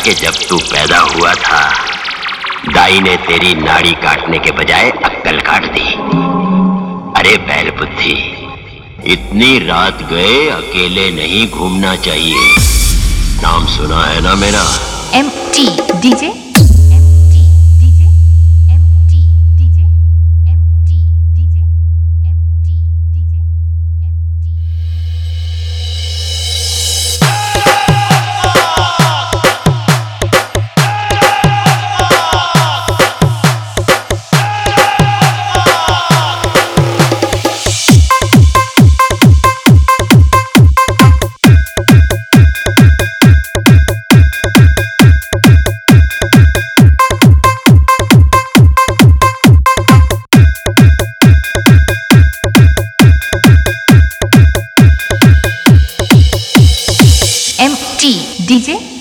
कि जब तू पैदा हुआ था दाई ने तेरी नाड़ी काटने के बजाय अक्कल काट दी। अरे बैल बुद्धि, इतनी रात गए अकेले नहीं घूमना चाहिए। नाम सुना है ना मेरा? MT DJ। MT DJ।